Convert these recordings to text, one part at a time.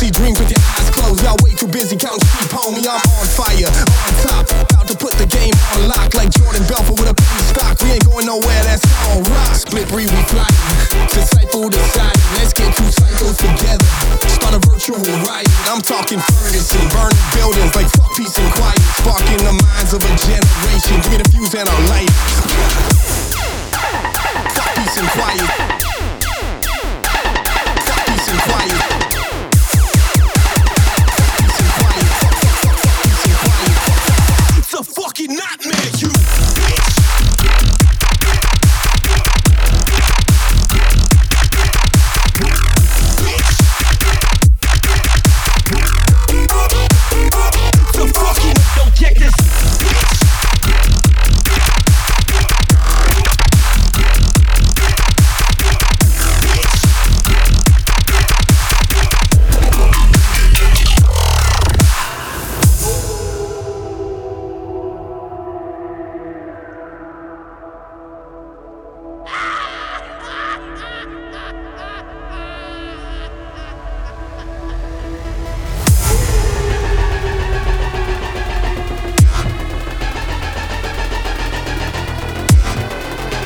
see dreams with your eyes closed. Y'all way too busy counting sheep, homie. I'm on fire, on top, about to put the game on lock like Jordan Belfort with a penny stock. We ain't going nowhere, that's all rock. Split breed, we fly. Disciple decided, let's get two cycles together. Start a virtual riot. I'm talking Ferguson, burning buildings like fuck peace and quiet. Sparking the minds of a generation. Give me the fuse and I'll light. Fuck peace and quiet. Fuck peace and quiet. Peace and quiet. Fuck peace and quiet. It's a fucking nightmare, you bitch.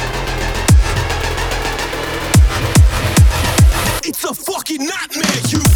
It's a fucking nightmare, you